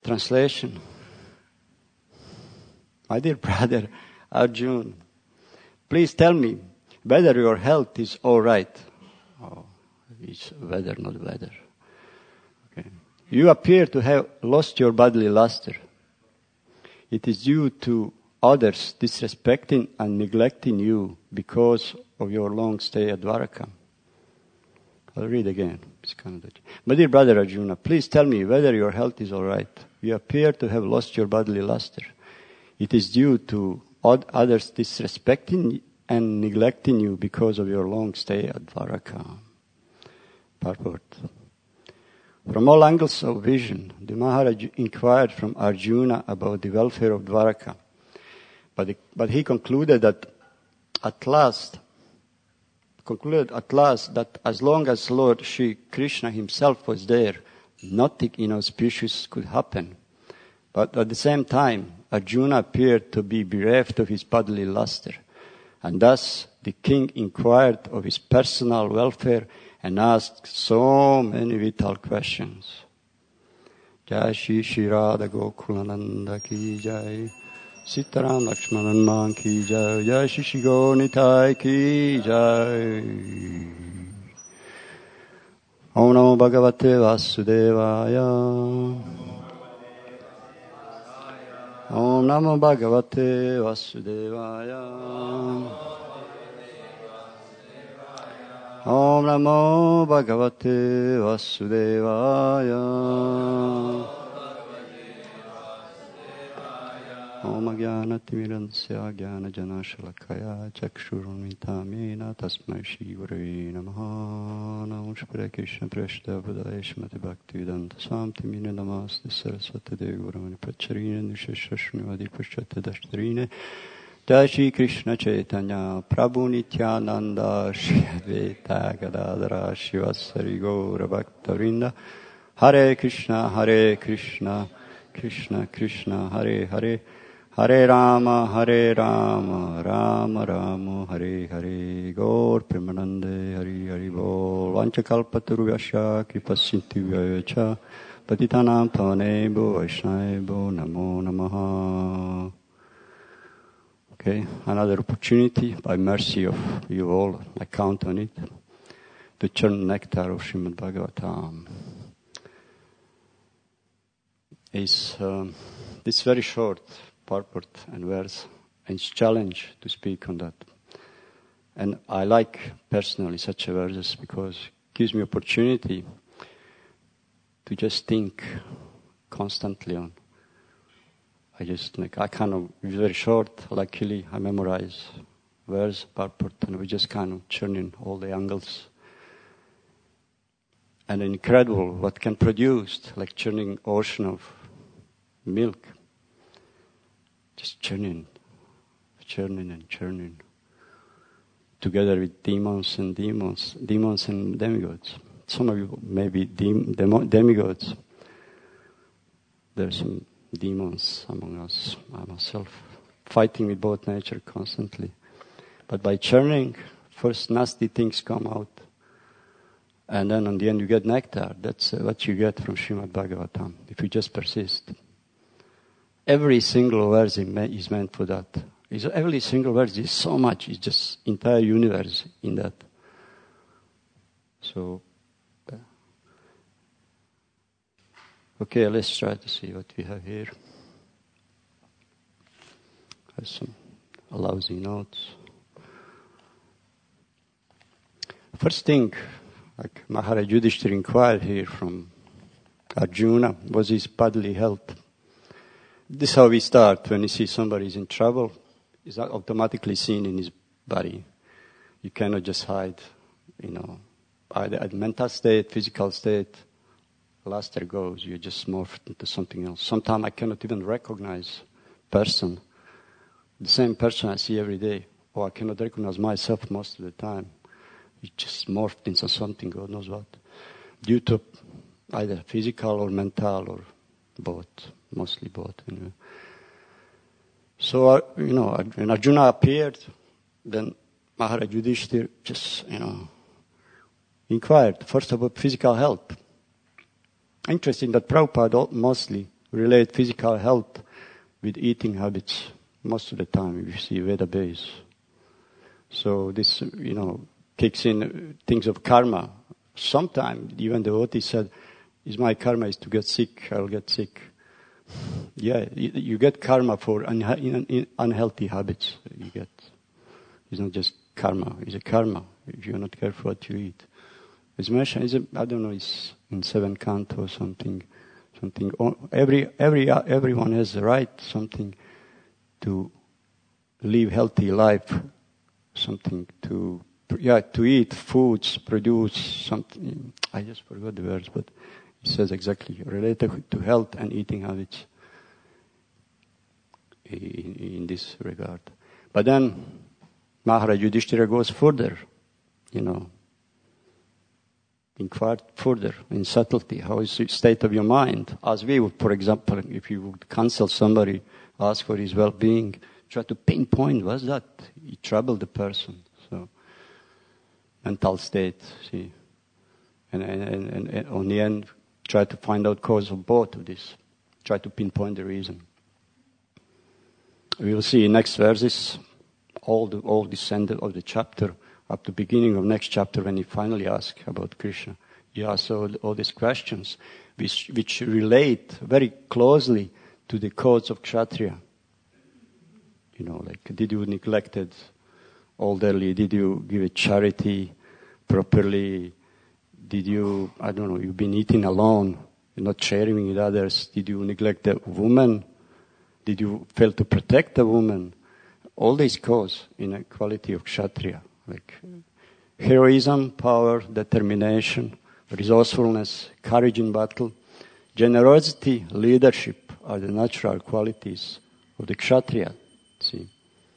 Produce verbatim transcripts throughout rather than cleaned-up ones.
Translation. My dear brother Arjuna, please tell me whether your health is all right. Oh, it's weather, not weather. Okay. You appear to have lost your bodily luster. It is due to others disrespecting and neglecting you because of your long stay at Dwaraka. I'll read again. It's kind of dirty. My dear brother Arjuna, please tell me whether your health is all right. You appear to have lost your bodily luster. It is due to others disrespecting and neglecting you because of your long stay at Dwaraka. Purport. From all angles of vision, the Maharaj inquired from Arjuna about the welfare of Dwaraka. But, the, but he concluded that at last, concluded at last that as long as Lord Shri Krishna himself was there, nothing inauspicious could happen. But at the same time, Arjuna appeared to be bereft of his bodily luster. And thus the king inquired of his personal welfare and asked so many vital questions. Jai Shri Shri Radha Gokulananda Ki Jai, Sitaram Lakshmanan Man Ki Jai, Jai Shri Shri Gonitai Ki Jai. Om Namo Bhagavate Vasudevaya. Om Namo Bhagavate Vasudevaya. Om Namo Bhagavate Vasudevaya. Om Ajnanatimirandasya Jnanajanashalakaya Chakshurunmitamena Tasmai Shri Gurave Namaha. Namo Shri Krishna Prashtavadaya Shrimati Bhaktivedanta Swamiti Namaste Saraswati Devi Guruvani Pracharine Nishashashmivadi Paschatta Dashtarine. Jai Shri Krishna Chaitanya Prabhu Nityananda Shri Advaita Gadadhara Shivasari Gaura Bhaktavinda. Hare Krishna Hare Krishna Krishna Krishna Hare Hare Hare Rama Hare Rama Rama Rama Hare Hare Gaur Premanande Hari Hari Bol Vanchakalpatarubhyasya Kripasinti Vyacha Patitanam Pavanebho Vaishnavebho Namo Namaha. Okay, another opportunity by mercy of you all, I count on it, to churn nectar of Srimad Bhagavatam. Is um, this very short purport and verse, and it's challenge to speak on that. And I like personally such verses because it gives me opportunity to just think constantly on. I just like, I kind of, it's very short, luckily I memorize verse, purport, and we just kind of churn in all the angles. And incredible what can produce, like churning ocean of milk. Just churning, churning and churning. Together with demons and demons, demons and demigods. Some of you may be dem- demo- demigods. There's some demons among us, I myself, fighting with both nature constantly. But by churning, first nasty things come out. And then in the end you get nectar. That's uh, what you get from Srimad Bhagavatam, if you just persist. Every single verse is meant for that. Every single verse is so much. It's just entire universe in that. So, uh, okay, let's try to see what we have here. Have some lousy notes. First thing, like Maharaj Yudhishthira inquired here from Arjuna, was his bodily health. This is how we start. When you see somebody is in trouble, it's automatically seen in his body. You cannot just hide, you know, either at mental state, physical state. Luster goes, you just morphed into something else. Sometimes I cannot even recognize person, the same person I see every day, or I cannot recognize myself most of the time. It just morphed into something, God knows what, due to either physical or mental or both. Mostly both, anyway. So, uh, you know, when Arjuna appeared, then Maharaj Yudhishthira just, you know, inquired first about physical health. Interesting that Prabhupada mostly relate physical health with eating habits most of the time if you see Veda base. So this, you know, kicks in things of karma. Sometimes even the devotee said, is my karma is to get sick, I'll get sick. Yeah, you, you get karma for unha- unhealthy habits. You get, it's not just karma, it's a karma if you're not careful what you eat. It's mentioned, it's a, I don't know, it's in seventh canto or something. Something. Every every everyone has the right something to live healthy life. Something to yeah to eat foods, produce something. I just forgot the words, but it says exactly related to health and eating habits in, in this regard. But then Maharaj Yudhishthira goes further, you know. Inquire further in subtlety. How is the state of your mind? As we would, for example, if you would counsel somebody, ask for his well-being, try to pinpoint what's that. It troubled the person. So, mental state, see. And, and, and, and on the end, try to find out cause of both of this. Try to pinpoint the reason. We will see in next verses, all the all this end of the chapter, up to the beginning of next chapter when he finally asks about Krishna. He asks all, all these questions which, which relate very closely to the codes of Kshatriya. You know, like, did you neglected elderly? Did you give a charity properly? Did you, I don't know, you've been eating alone, you're not sharing with others? Did you neglect the woman? Did you fail to protect the woman? All these codes in a quality of Kshatriya. Like heroism, power, determination, resourcefulness, courage in battle, generosity, leadership are the natural qualities of the Kshatriya. See,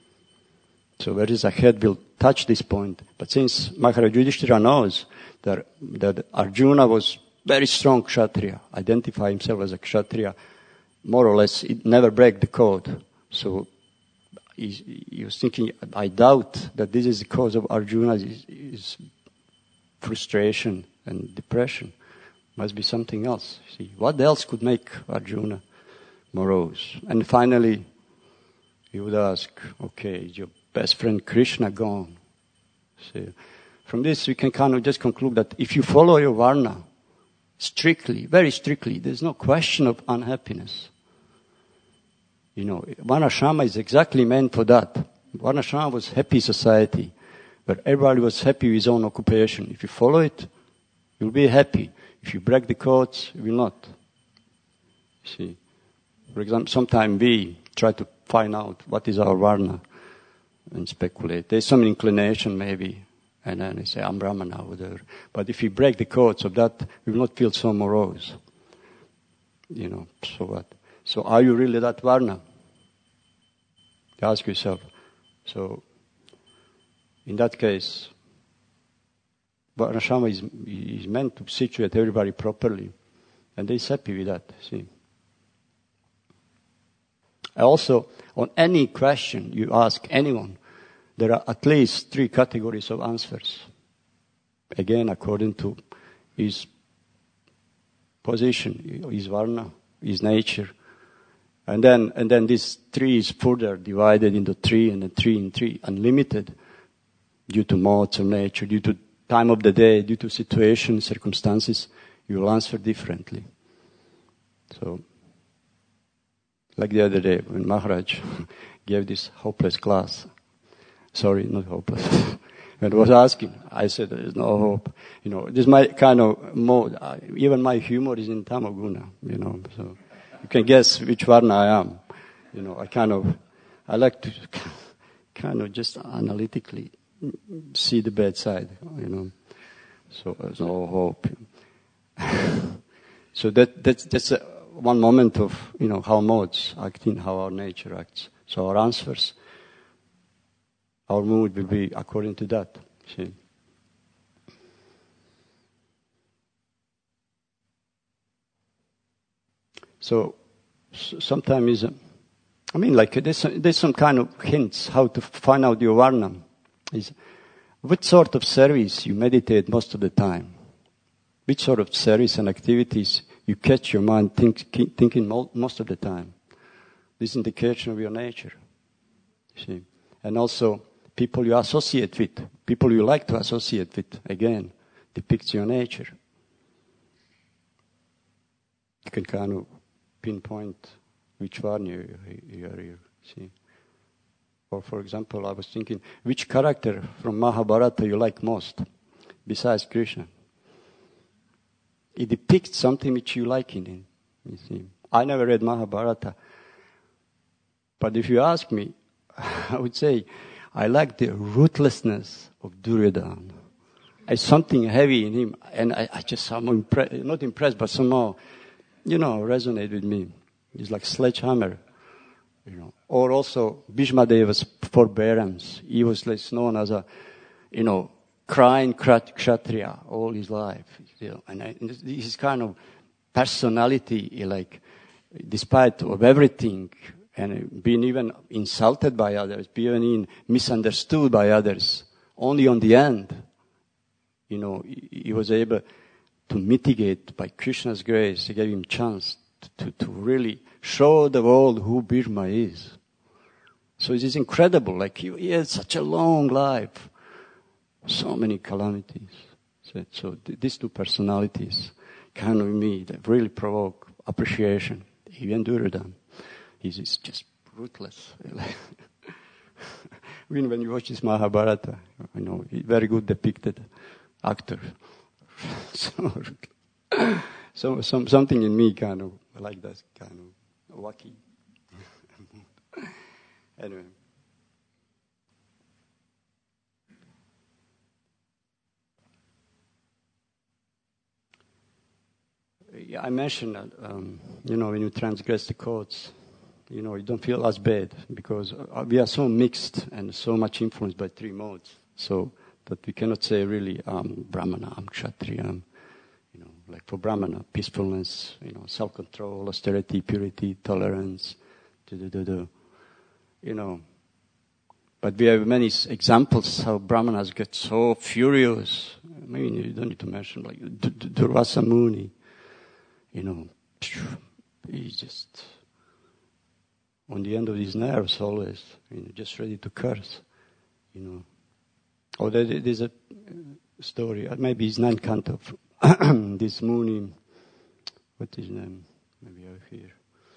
so where is ahead will touch this point. But since Maharaj Yudhishthira knows that that Arjuna was very strong Kshatriya, identify himself as a Kshatriya, more or less, it never break the code. So He, he was thinking, I doubt that this is the cause of Arjuna's is, is frustration and depression. Must be something else. See, what else could make Arjuna morose? And finally, he would ask, okay, is your best friend Krishna gone? See, from this we can kind of just conclude that if you follow your varna strictly, very strictly, there's no question of unhappiness. You know, Varnashrama is exactly meant for that. Varnashrama was happy society, where everybody was happy with his own occupation. If you follow it, you'll be happy. If you break the codes, you will not. See, for example, sometimes we try to find out what is our Varna and speculate. There's some inclination maybe, and then they say, I'm Brahmana, whatever. But if you break the codes of that, we will not feel so morose. You know, so what? So are you really that Varna? You ask yourself. So, in that case, Varnashrama is, is meant to situate everybody properly. And they're happy with that, see. Also, on any question you ask anyone, there are at least three categories of answers. Again, according to his position, his Varna, his nature. And then, and then this tree is further divided into three and then three and three, unlimited, due to modes of nature, due to time of the day, due to situation, circumstances, you will answer differently. So, like the other day when Maharaj gave this hopeless class, sorry, not hopeless, and was asking, I said there is no hope. You know, this is my kind of mode. Even my humor is in Tamoguna, you know, so. You can guess which Varna I am. You know, I kind of, I like to kind of just analytically see the bad side, you know. So there's no hope. So that, that's, that's a, one moment of, you know, how modes act in, how our nature acts. So our answers, our mood will be according to that. See? So, sometimes, I mean, like, there's, there's some kind of hints how to find out your Varna. Is what sort of service you meditate most of the time? Which sort of service and activities you catch your mind think, thinking most of the time. This is indication of your nature. You see? And also, people you associate with, people you like to associate with, again, depicts your nature. You can kind of pinpoint which one you, you are, you see. Or, for example, I was thinking, which character from Mahabharata you like most, besides Krishna? It depicts something which you like in him, you see. I never read Mahabharata, but if you ask me, I would say, I like the ruthlessness of Duryodhana. It's something heavy in him, and I, I just, I'm impre- not impressed, but somehow, you know, resonate with me. It's like sledgehammer, you know. Or also, Bhishma Deva's forbearance. He was less known as a, you know, crying kshatriya all his life, you know. And, I, and his kind of personality, like, despite of everything, and being even insulted by others, being misunderstood by others, only on the end, you know, he, he was able to mitigate by Krishna's grace. He gave him chance to, to really show the world who Bhishma is. So it is incredible. Like he, he had such a long life, so many calamities. So, so th- these two personalities, kind of me, that really provoke appreciation. Even Duryodhana, he's, he's just ruthless. Even when you watch this Mahabharata, you know, very good depicted actor. so, so some, something in me kind of like that, kind of wacky. Anyway. Yeah, I mentioned that, um, you know, when you transgress the codes, you know, you don't feel as bad because we are so mixed and so much influenced by three modes. So that we cannot say really, um, Brahmana, I'm Kshatriya, I'm, you know, like for Brahmana, peacefulness, you know, self-control, austerity, purity, tolerance, do, do, do, do, you know. But we have many examples how Brahmanas get so furious. I mean, you don't need to mention like Durvasa Muni, you know, he's just on the end of his nerves always, you know, just ready to curse, you know. Or there, there's a story, maybe it's ninth canto, this Muni, what is his name? Maybe over here.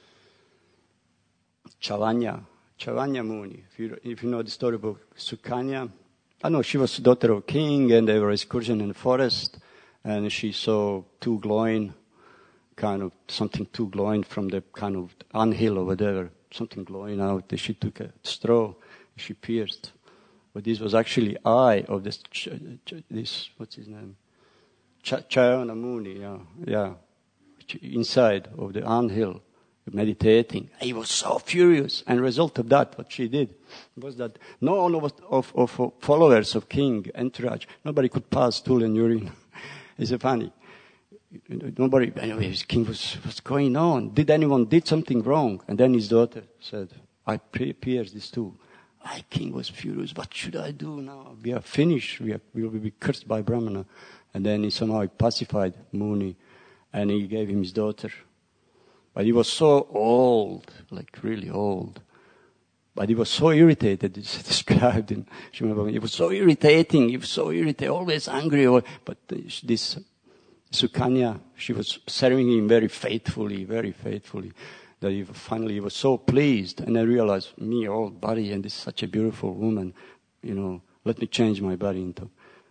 Chavanya, Chavanya Muni. If you, if you know the story about Sukanya, I know she was the daughter of a king and they were excursion in the forest and she saw two glowing, kind of something two glowing from the kind of anthill or whatever, something glowing out. She took a straw, she pierced. But this was actually eye of this, ch- ch- this what's his name? Ch- Chayana Muni, yeah, yeah, inside of the anthill, meditating. He was so furious, and result of that, what she did, was that no one of, of, of followers of king, entourage, nobody could pass stool and urine. It's a funny. Nobody, anyway, his king was, what's going on? Did anyone did something wrong? And then his daughter said, I pierced this too. My king was furious. What should I do now? We are finished. We, are, we will be cursed by Brahmana. And then he somehow pacified Muni, and he gave him his daughter. But he was so old, like really old. But he was so irritated. It's described in Srimad Bhagavatam. He was so irritating. He was so irritated, always angry. But this Sukanya, she was serving him very faithfully, very faithfully. That he finally he was so pleased, and I realized, me, old body, and this is such a beautiful woman, you know, let me change my body into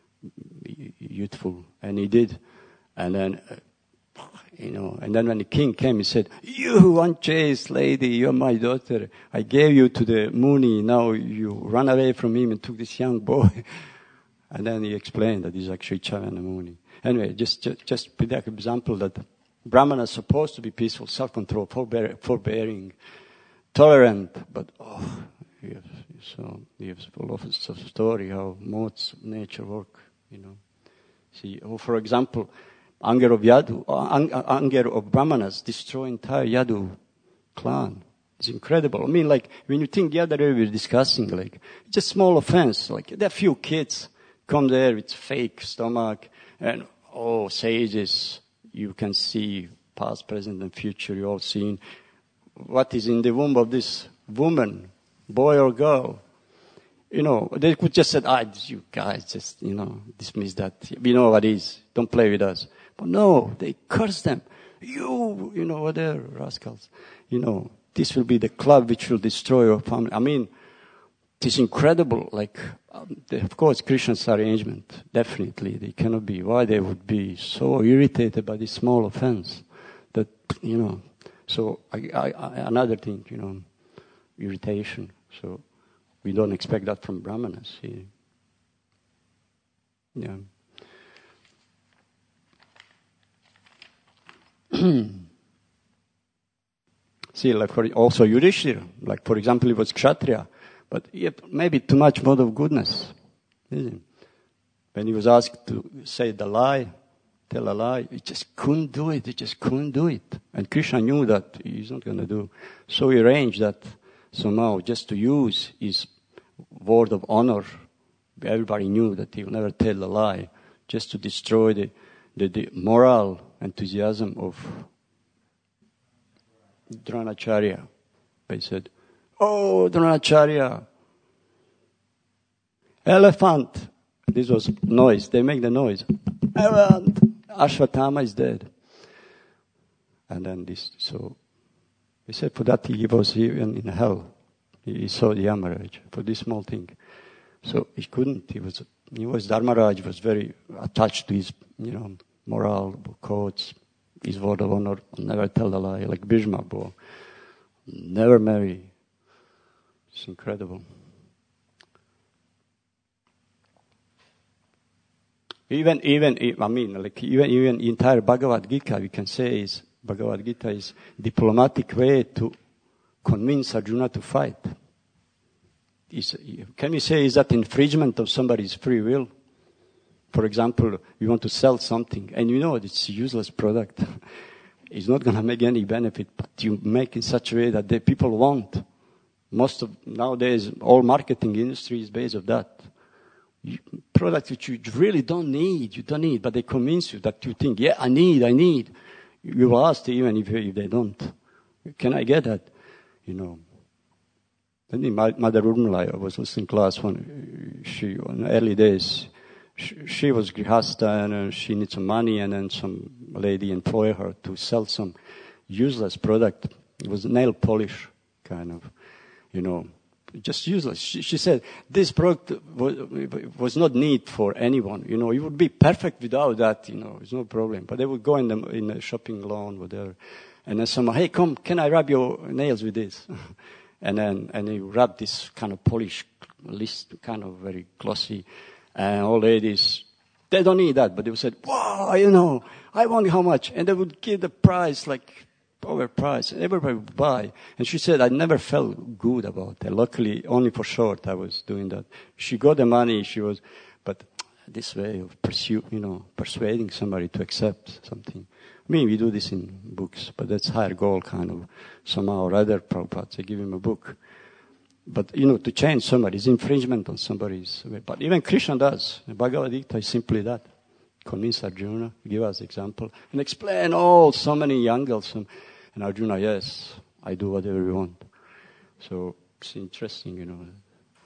youthful. And he did. And then, uh, you know, and then when the king came, he said, you unchaste lady, you're my daughter. I gave you to the Muni, now you run away from him and took this young boy. And then he explained that he's actually Chavana Muni. Anyway, just, just, just put that example that Brahmana is supposed to be peaceful, self-control, forbear, forbearing, tolerant, but oh, he has, so he has full of a story how modes of nature work, you know. See, oh, for example, anger of Yadu, uh, anger of Brahmanas destroy entire Yadu clan. It's incredible. I mean, like when you think the other day we were discussing, like it's a small offense. Like there are few kids come there with fake stomach and oh sages. You can see past, present, and future. You all seen what is in the womb of this woman, boy or girl. You know, they could just say, ah, you guys just, you know, dismiss that. We know what it is. Don't play with us. But no, they curse them. You, you know, what they're rascals. You know, this will be the club which will destroy your family. I mean, it's incredible. Like, um, the, of course, Christians' arrangement, definitely, they cannot be. Why they would be so irritated by this small offense that, you know. So, I, I, I, another thing, you know, irritation. So, we don't expect that from Brahmanas. See? Yeah. See, like for also Yudhishthira, like for example, he was Kshatriya, but he had maybe too much mode of goodness. When he was asked to say the lie, tell a lie, he just couldn't do it. He just couldn't do it. And Krishna knew that he's not going to do. So he arranged that somehow just to use his word of honor. Everybody knew that he would never tell a lie, just to destroy the, the, the moral enthusiasm of Dronacharya. They said, oh, Dronacharya, elephant. This was noise. They make the noise. Elephant. Ashwatthama is dead. And then this, so, he said for that he was even in hell. He saw the Yamaraj for this small thing. So he couldn't. He was, he was, Dharmaraj was very attached to his, you know, moral codes, his word of honor, never tell a lie, like Bhishma, boy. Never marry. It's incredible. Even, even, I mean, like even, even entire Bhagavad Gita, we can say is, Bhagavad Gita is diplomatic way to convince Arjuna to fight. Is, can we say is that infringement of somebody's free will? For example, you want to sell something and you know it's a useless product. It's not going to make any benefit, but you make in such a way that the people want. Most of nowadays, all marketing industry is based on that. You, products which you really don't need, you don't need, but they convince you that you think, yeah, I need, I need. You will ask even if, if they don't. Can I get that? You know. Then Mother Urmila, I was listening to class when she, in the early days, she, she was grihasta and uh, she needs some money and then some lady employed her to sell some useless product. It was nail polish, kind of, you know, just useless. She, she said, this product was, was not need for anyone, you know, it would be perfect without that, you know, it's no problem. But they would go in the, in the shopping lawn, whatever, and then someone, hey, come, can I rub your nails with this? And then, and you rub this kind of polish list, kind of very glossy. And all ladies, they don't need that, but they would say, wow, you know, I want how much? And they would give the price like overpriced. And everybody would buy. And she said, I never felt good about it. Luckily, only for short I was doing that. She got the money, she was, but this way of pursue, you know, persuading somebody to accept something. I mean, we do this in books, but that's higher goal kind of somehow or other. Prabhupada, they give him a book. But, you know, to change somebody is infringement on somebody's way. But even Krishna does. The Bhagavad Gita is simply that. Convince Arjuna, give us example, and explain all so many angles. And Arjuna, yes, I do whatever you want. So it's interesting, you know,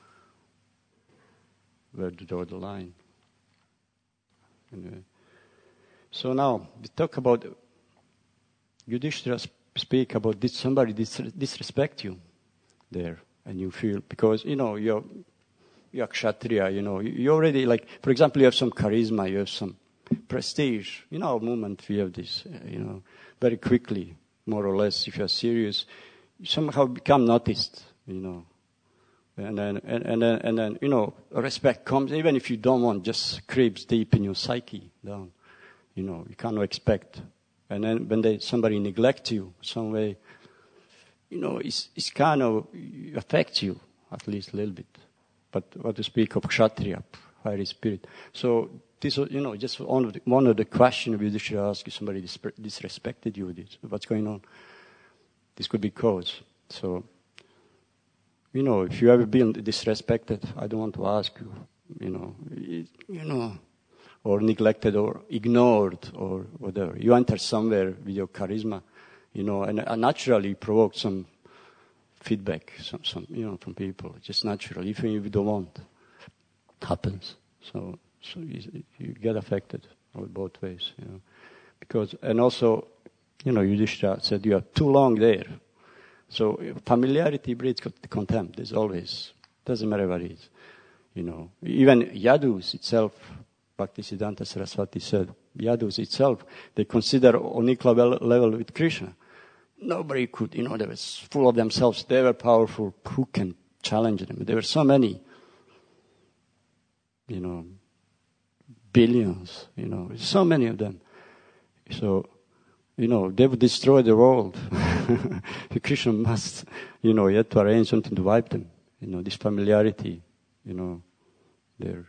where to draw the line. Anyway. So now, we talk about, Yudhishthira speak about, did somebody dis- disrespect you there? And you feel, because, you know, you're, you're Kshatriya, you know, you already, like, for example, you have some charisma, you have some prestige. In our movement, we have this, uh, you know, very quickly, more or less, if you're serious, you somehow become noticed, you know. And then, and, and then, and then, you know, respect comes, even if you don't want, just creeps deep in your psyche down. You know, you cannot expect. And then when they, somebody neglects you some way, you know, it's, it's kind of affects you, at least a little bit. But what to speak of Kshatriya, fiery spirit. So this, you know, just one of the, one of the questions we should ask if somebody disrespected you, this, what's going on? This could be cause. So, you know, if you ever been disrespected, I don't want to ask you, you know, you, you know, or neglected or ignored or whatever. You enter somewhere with your charisma, you know, and uh, naturally provoke some feedback, some, some, you know, from people. Just naturally, even if you don't want, it happens. So, so you, you get affected both ways, you know, because and also, you know, Yudhishthira said you are too long there. So familiarity breeds contempt. There's always, doesn't matter what it is, you know. Even Yadus itself, Bhaktisiddhanta Saraswati said, Yadus itself, they consider on equal level with Krishna. Nobody could, you know, they were full of themselves. They were powerful. Who can challenge them? There were so many, you know, billions, you know, so many of them. So, you know, they would destroy the world. Krishna must, you know, he had to arrange something to wipe them. You know, this familiarity, you know, there.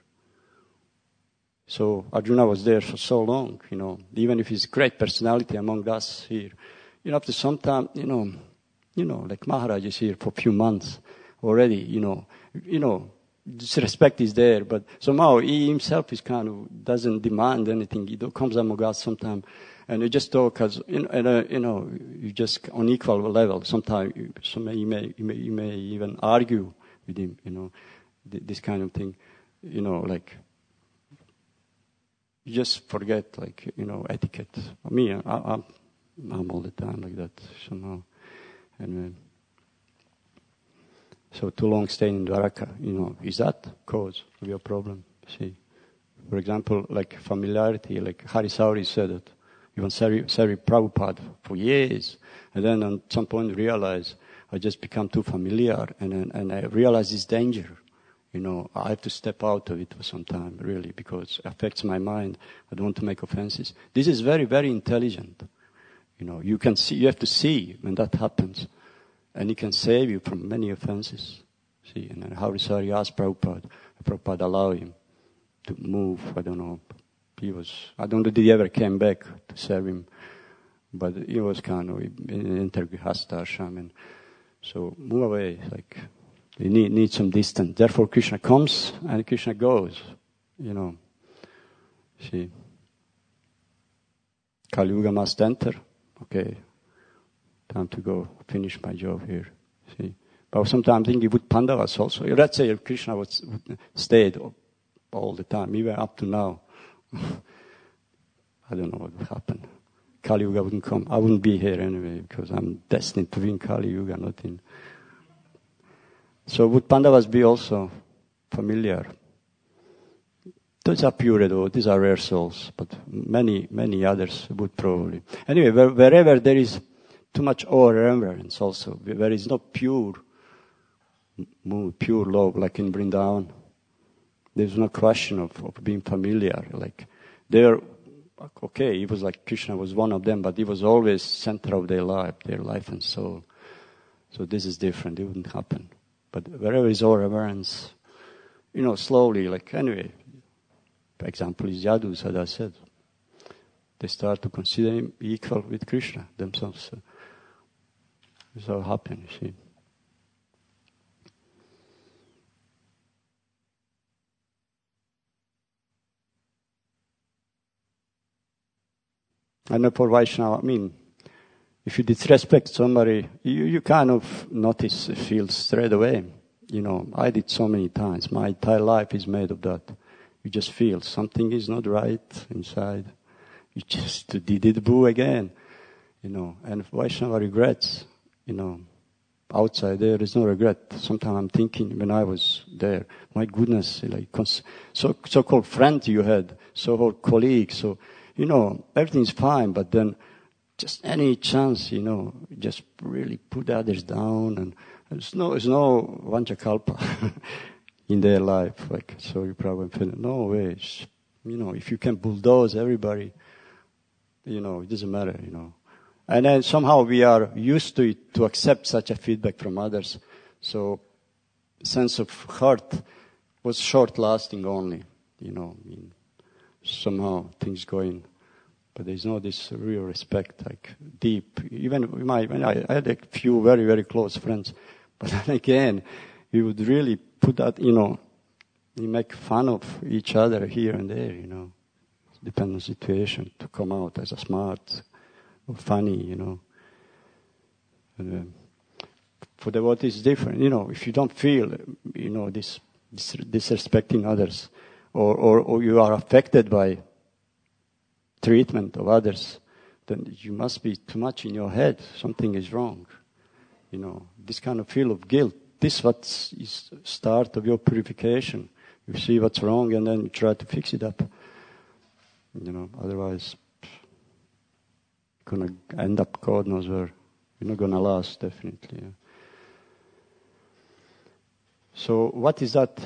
So Arjuna was there for so long, you know, even if he's a great personality among us here. You know, after some time, you know, you know, like Maharaj is here for a few months already, you know, you know, this respect is there, but somehow he himself is kind of, doesn't demand anything. He comes among us sometime, and you just talk as, you know, and, uh, you know, you just on equal level. Sometimes you, some, you, may, you, may, you may even argue with him, you know, th- this kind of thing, you know, like, you just forget, like, you know, etiquette. Me, I, I'm, I'm all the time like that, somehow. And uh, so too long staying in Dwaraka, you know, is that cause of your problem? See, for example, like familiarity, like Hari Sauri said it, even Sari, Sari Prabhupada for years, and then at some point realize I just become too familiar, and and, and I realize this danger. You know, I have to step out of it for some time, really, because it affects my mind. I don't want to make offenses. This is very, very intelligent. You know, you can see, you have to see when that happens. And it can save you from many offenses. See, and then Hari Sauri asked Prabhupada. Prabhupada allowed him to move. I don't know. He was, I don't know, did he ever came back to serve him. But he was kind of in Intergrihasta ashram. And so move away, like, you need, need some distance. Therefore Krishna comes and Krishna goes, you know. See. Kali Yuga must enter. Okay. Time to go finish my job here. See. But sometimes I think with Pandavas also. Let's say if Krishna was stayed all the time, even up to now. I don't know what would happen. Kali Yuga wouldn't come. I wouldn't be here anyway because I'm destined to be in Kali Yuga, not in. So would Pandavas be also familiar? Those are pure though, these are rare souls, but many, many others would probably. Anyway, where, wherever there is too much awe reverence also, where is no pure mood, pure love, like in Vrindavan, there's no question of, of being familiar. Like, they're, okay, it was like Krishna was one of them, but it was always center of their life, their life and soul. So this is different, it wouldn't happen. But wherever is all reverence, you know, slowly, like, anyway, for example, is Yadus, as I said. They start to consider him equal with Krishna themselves. So it's how it happened, you see. I know for Vaishnava, I mean, if you disrespect somebody, you, you kind of notice, feel straight away. You know, I did so many times. My entire life is made of that. You just feel something is not right inside. You just did it, boo, again. You know, and Vaishnava regrets, you know, outside there is no regret. Sometimes I'm thinking when I was there, my goodness, like, so, so-called friend you had, so-called colleague, so, you know, everything's fine, but then just any chance, you know, just really put others down, and there's no, there's no vanchakalpa in their life, like, so you probably feel, no way, you know, if you can bulldoze everybody, you know, it doesn't matter, you know. And then somehow we are used to it, to accept such a feedback from others, so sense of hurt was short-lasting only, you know, I mean, somehow things going. But there's no this real respect, like deep. Even my, when I, I had a few very, very close friends, but then again, we would really put that, you know, we make fun of each other here and there, you know. depends on situation, to come out as a smart or funny, you know. And, uh, for devotees, it's different. You know, if you don't feel, you know, this, this disrespecting others, or, or, or you are affected by treatment of others, then you must be too much in your head. Something is wrong. You know, this kind of feel of guilt, this what is start of your purification. You see what's wrong and then you try to fix it up. You know, otherwise, you're going to end up God knows where. You're not going to last, definitely. Yeah. So what is that?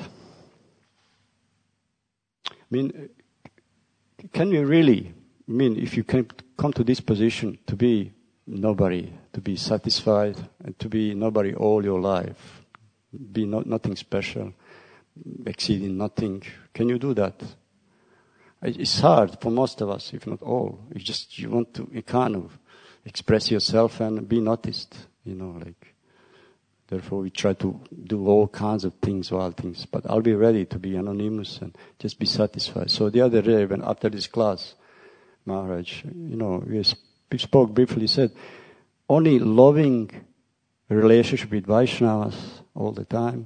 I mean, can we really, I mean, if you can come to this position to be nobody, to be satisfied, and to be nobody all your life, be not, nothing special, exceeding nothing, can you do that? It's hard for most of us, if not all. You just, you want to, you kind of express yourself and be noticed, you know, like, therefore we try to do all kinds of things, wild things, but I'll be ready to be anonymous and just be satisfied. So the other day, when after this class, Maharaj, you know, we, we spoke briefly, said, only loving relationship with Vaishnavas all the time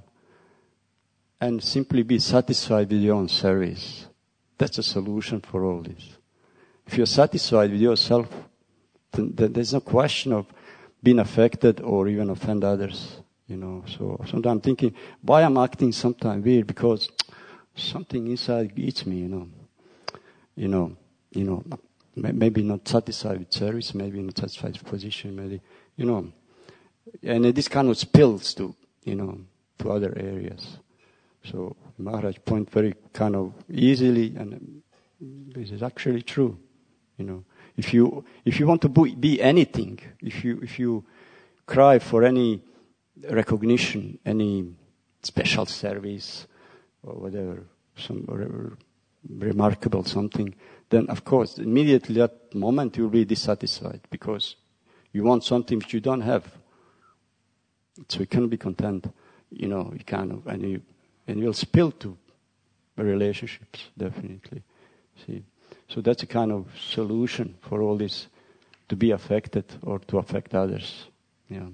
and simply be satisfied with your own service. That's a solution for all this. If you're satisfied with yourself, then, then there's no question of being affected or even offend others, you know. So sometimes I'm thinking, why I'm acting sometimes weird? Because something inside eats me, you know. You know, you know, maybe not satisfied with service, maybe not satisfied with position, maybe, you know. And this kind of spills to, you know, to other areas. So Maharaj point very kind of easily, and this is actually true, you know. If you if you want to be anything, if you if you cry for any recognition, any special service or whatever, some re- remarkable something, then of course immediately that moment you'll be dissatisfied because you want something which you don't have. So you can't be content, you know. You kind of and you and you'll spill to relationships definitely. See. So that's a kind of solution for all this, to be affected or to affect others. Yeah.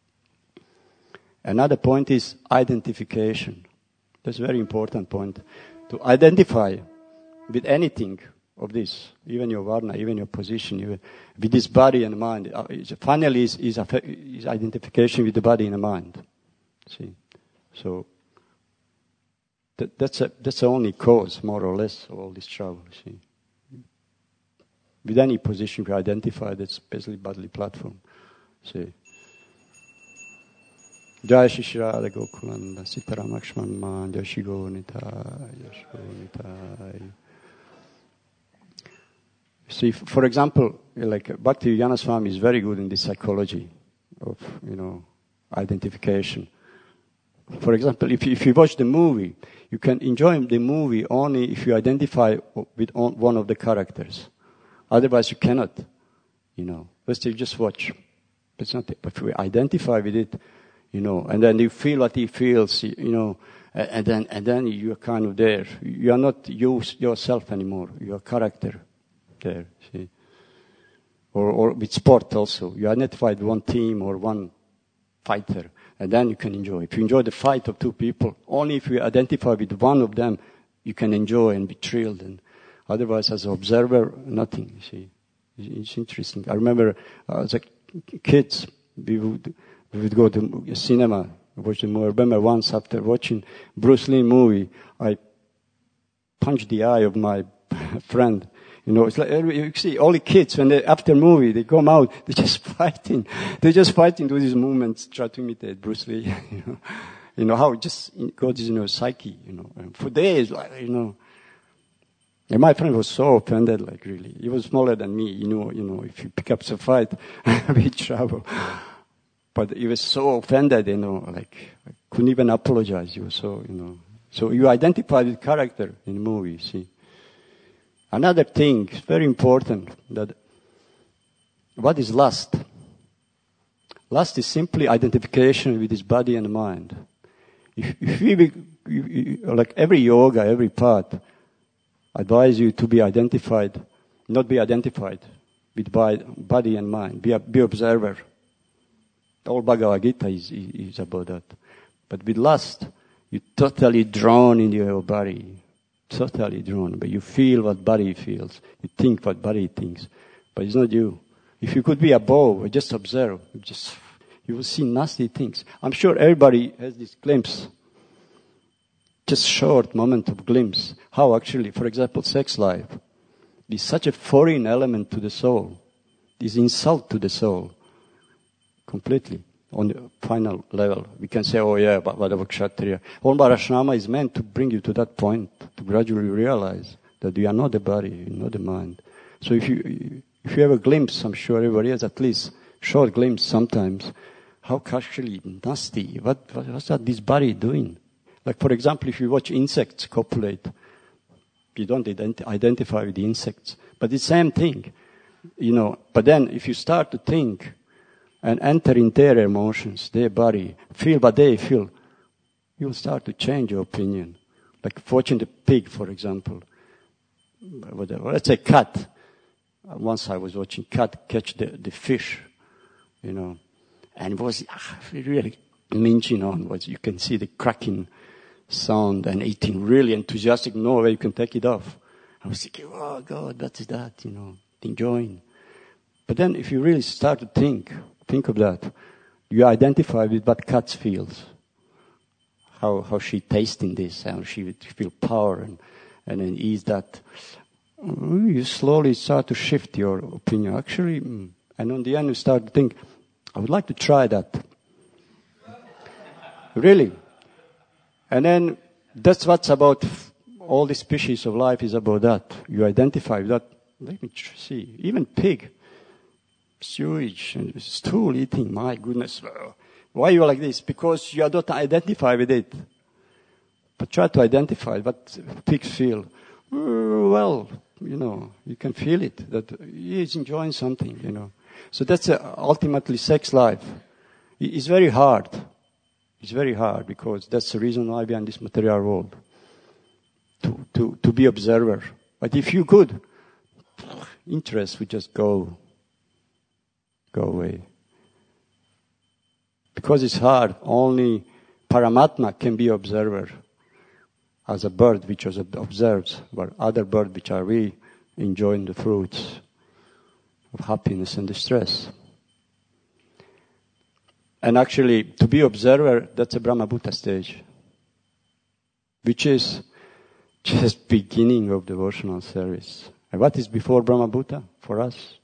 Another point is identification. That's a very important point. To identify with anything of this, even your varna, even your position, even with this body and mind. Uh, finally, is, is, is identification with the body and the mind. See, so that, that's a, that's the only cause, more or less, of all this trouble. See. With any position we identify, that's basically bodily platform. See. Jai Shri Shri Radha Gokulanda, Sitaram Lakshman Man, Jai Shri Gauranitai, Jai Shri Gauranitai. See, for example, like Bhakti Vijnana Swami is very good in the psychology of, you know, identification. For example, if you, if you watch the movie, you can enjoy the movie only if you identify with one of the characters. Otherwise, you cannot, you know. First, you just watch. It's not. But if we identify with it, you know, and then you feel what he feels, you know, and then and then you're kind of there. You are not you yourself anymore. Your character there. See, or or with sport also, you identify with one team or one fighter, and then you can enjoy. If you enjoy the fight of two people, only if you identify with one of them, you can enjoy and be thrilled. And otherwise, as an observer, nothing, you see. It's interesting. I remember uh, as a kids, we would, we would go to a cinema, watch the movie. I remember once after watching Bruce Lee movie, I punched the eye of my friend. You know, it's like, you see, all the kids, when they, after movie, they come out, they're just fighting. They're just fighting to these movements, try to imitate Bruce Lee, you know. You know, how it just goes in your psyche, you know. And for days, like, you know. And my friend was so offended, like really. He was smaller than me, you know, you know, if you pick up the fight, we trouble. But he was so offended, you know, like, I couldn't even apologize. He was so, you know. So you identify with character in the movie, see. Another thing, very important, that what is lust? Lust is simply identification with his body and mind. If, if we, like every yoga, every path, advise you to be identified, not be identified with body and mind. Be a, be observer. All Bhagavad Gita is, is, is about that. But with lust, you're totally drawn in your body. Totally drawn. But you feel what body feels. You think what body thinks. But it's not you. If you could be above, just observe. Just, you will see nasty things. I'm sure everybody has this glimpse. Just short moment of glimpse. How actually, for example, sex life is such a foreign element to the soul. Is insult to the soul. Completely. On the final level. We can say, oh yeah, but whatever Kshatriya. All Varashrama is meant to bring you to that point, to gradually realize that you are not the body, you're not the mind. So if you, if you have a glimpse, I'm sure everybody has at least short glimpse sometimes, how actually nasty, what, what what's that this body doing? Like for example, if you watch insects copulate, you don't ident- identify with the insects. But it's the same thing, you know. But then if you start to think and enter in their emotions, their body, feel what they feel, you'll start to change your opinion. Like watching the pig, for example. Whatever. Let's say cat. Once I was watching cat catch the, the fish, you know, and it was ah, really minching on. Was you can see the cracking sound and eating really enthusiastic. No way you can take it off. I was thinking, oh God, what is that? You know, enjoying. But then if you really start to think, think of that, you identify with what cat feels. How how she tasting this, how she would feel power and, and then ease that. You slowly start to shift your opinion. Actually, and on the end you start to think, I would like to try that. Really. And then that's what's about all the species of life is about that. You identify with that. Let me see. Even pig. Sewage and stool eating. My goodness. Why are you like this? Because you don't identify with it. But try to identify what pigs feel. Well, you know, you can feel it, that he is enjoying something, you know. So that's uh, ultimately sex life. It's very hard. It's very hard because that's the reason why we are in this material world. To, to, to be observer. But if you could, interest would just go, go away. Because it's hard, only Paramatma can be observer. As a bird which was observes, but other birds which are really enjoying the fruits of happiness and distress. And actually, to be observer, that's a Brahmabhuta stage, which is just beginning of devotional service. And what is before Brahmabhuta for us?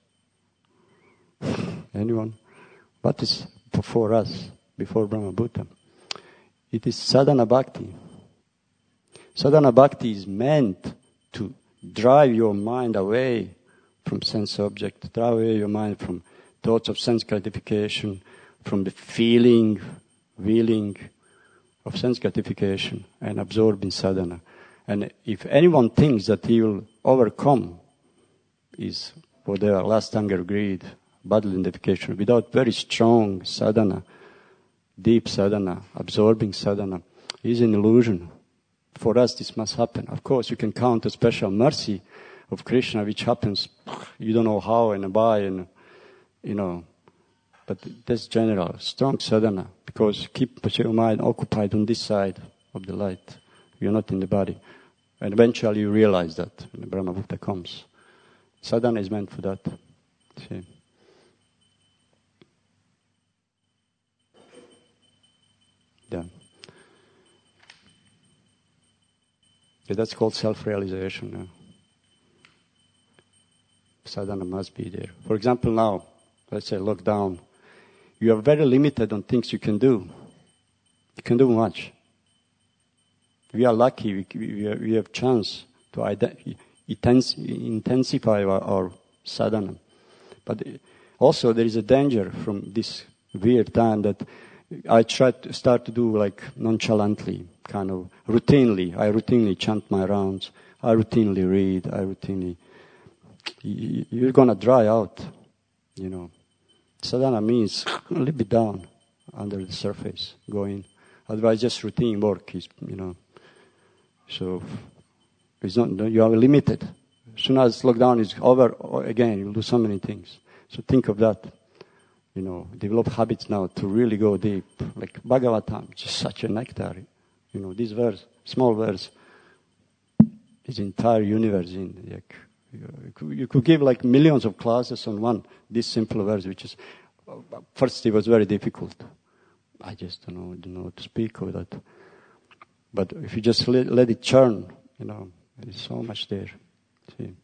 Anyone? What is before us, before Brahmabhuta? It is sadhana bhakti. Sadhana bhakti is meant to drive your mind away from sense object, drive away your mind from thoughts of sense gratification, from the feeling, willing of sense gratification, and absorb in sadhana. And if anyone thinks that he will overcome his whatever lust, anger, greed, bodily identification without very strong sadhana, deep sadhana, absorbing sadhana, is an illusion. For us, this must happen. Of course, you can count a special mercy of Krishna, which happens, you don't know how and why, and, you know, but that's general, strong sadhana, because keep your mind occupied on this side of the light. You're not in the body. And eventually you realize that when the Brahmabhuta comes. Sadhana is meant for that. See? Yeah. Yeah, that's called self-realization. Yeah. Sadhana must be there. For example, now, let's say lockdown. You are very limited on things you can do. You can do much. We are lucky. We, we, we have chance to ident- intensify our, our sadhana. But also there is a danger from this weird time that I try to start to do like nonchalantly, kind of routinely. I routinely chant my rounds. I routinely read. I routinely... You're going to dry out, you know. Sadhana means a little bit down under the surface, going. Otherwise, just routine work is, you know. So It's not, you are limited. As soon as lockdown is over, again, you'll do so many things. So think of that. You know, develop habits now to really go deep. Like Bhagavatam, just such a nectar. You know, this verse, small verse, is entire universe in. Like, you, could, you could give like millions of classes on one, this simple verse, which is, first it was very difficult. I just don't know, don't know what to speak of that. But if you just let, let it churn, you know, there's so much there. See.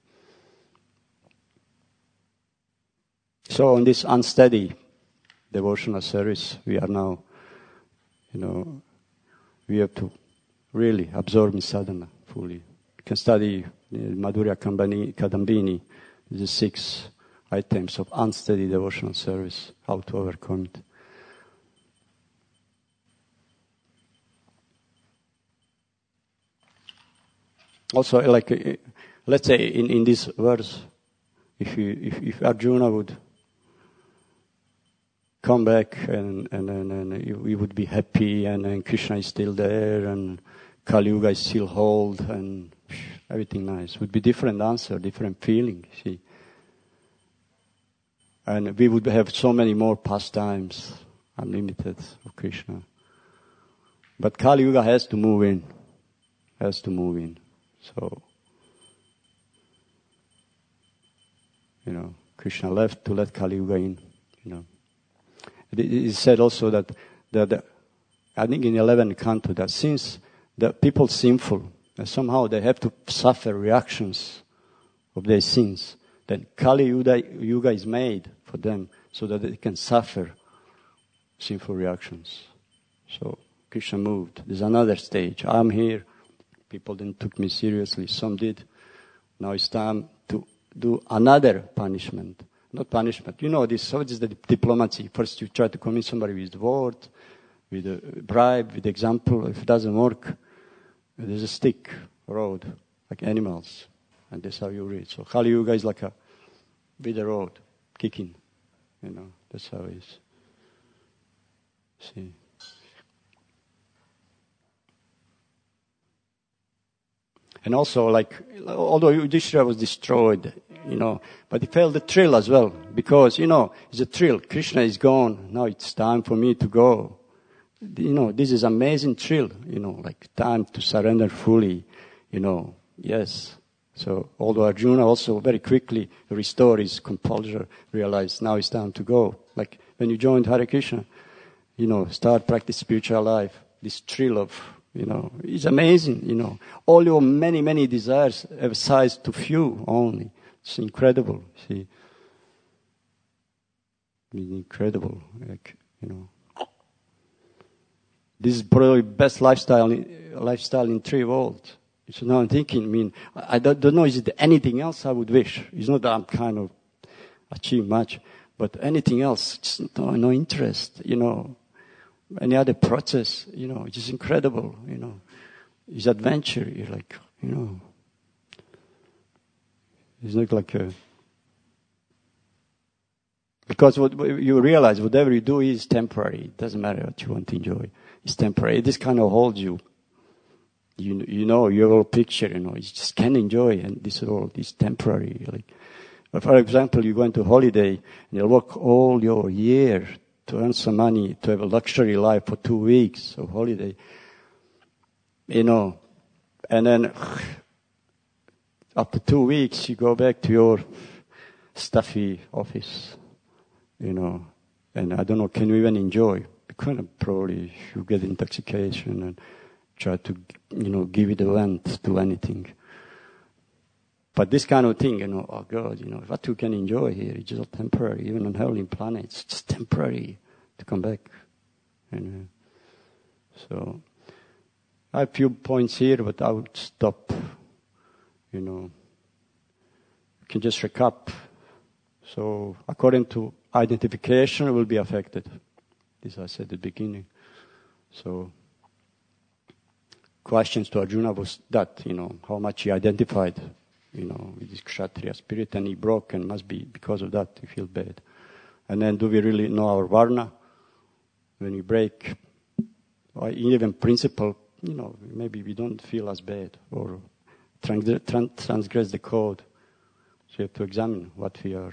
So on this unsteady devotional service, we are now, you know, we have to really absorb in sadhana fully. You can study uh, Madhurya Kadambini, the six items of unsteady devotional service, how to overcome it. Also, like, uh, let's say in, in this verse, if you, if, if Arjuna would come back and, and, and, and we would be happy and, and Krishna is still there and Kali Yuga is still hold and everything nice. Would be different answer, different feeling, see. And we would have so many more pastimes, unlimited, of Krishna. But Kali Yuga has to move in, has to move in. So, you know, Krishna left to let Kali Yuga in, you know. It is said also that, that the, I think in eleventh canto, that since the people sinful, and somehow they have to suffer reactions of their sins, then Kali Yuga is made for them so that they can suffer sinful reactions. So Krishna moved. There's another stage. I'm here. People didn't took me seriously. Some did. Now it's time to do another punishment. Not punishment. You know this. How is the diplomacy? First you try to convince somebody with the word, with a bribe, with example. If it doesn't work, there's a stick, road, like animals. And that's how you read. So Kali Yuga is like a, with a road, kicking. You know, that's how it is. See. And also, like, although Yudhishthira was destroyed, you know, but he felt the thrill as well, because, you know, it's a thrill. Krishna is gone. Now it's time for me to go. You know, this is amazing thrill, you know, like time to surrender fully, you know, yes. So, although Arjuna also very quickly restored his composure, realized now it's time to go. Like when you joined Hare Krishna, you know, start practice spiritual life, this thrill of, you know, it's amazing, you know. All your many, many desires have size to few only. It's incredible, see. It's incredible, like, you know. This is probably best lifestyle in, lifestyle in three worlds. So now I'm thinking, I mean, I don't, don't know, is it anything else I would wish? It's not that I'm kind of achieve much, but anything else, just no, no interest, you know. Any other process, you know, it's just incredible, you know. It's adventure, you're like, you know. It's not like a... Because what you realize, whatever you do is temporary. It doesn't matter what you want to enjoy. It's temporary. This kind of holds you. You you know, your whole picture, you know, you just can't enjoy, and this world is temporary. Like, for example, you go into holiday, and you work all your year to earn some money, to have a luxury life for two weeks of holiday, you know, and then after two weeks, you go back to your stuffy office, you know, and I don't know, can you even enjoy? You couldn't probably, you get intoxication and try to, you know, give it a vent to anything. But this kind of thing, you know, oh God, you know, what you can enjoy here is just temporary. Even on heavenly planets, it's just temporary to come back. You know. So, I have a few points here, but I would stop. You know, you can just recap. So, according to identification, it will be affected. This I said at the beginning. So, questions to Arjuna was that, you know, how much he identified, you know, with his Kshatriya spirit, and he broke, and must be because of that he feel bad. And then, do we really know our Varna? When we break, or even principle, you know, maybe we don't feel as bad, or transgress the code. So you have to examine what we are.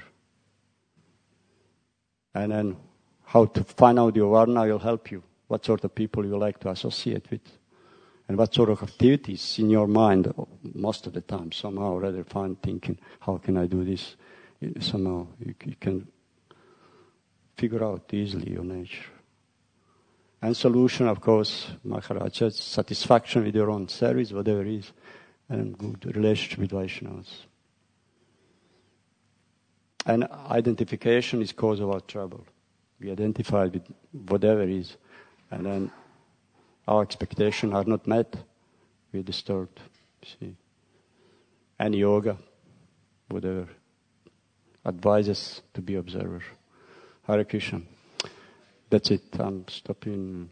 And then how to find out your varna will help you. What sort of people you like to associate with. And what sort of activities in your mind, most of the time, somehow rather find thinking, how can I do this? Somehow you, you can figure out easily your nature. And solution, of course, Maharaja, satisfaction with your own service, whatever it is, and good relationship with Vaishnavas. And identification is cause of our trouble. We identify with whatever it is, and then our expectations are not met, we're disturbed. See, and yoga, whatever, advises to be observer. Hare Krishna. That's it. I'm stopping.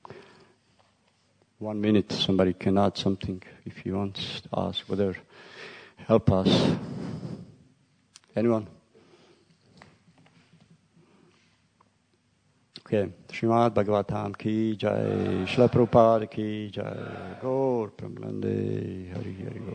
One minute. Somebody can add something if you want to ask. Whatever. Help us. Anyone? Okay. Srimad Bhagavatam ki jai. Srila Prabhupada ki jai. Gaur Premanande. Hari Hari.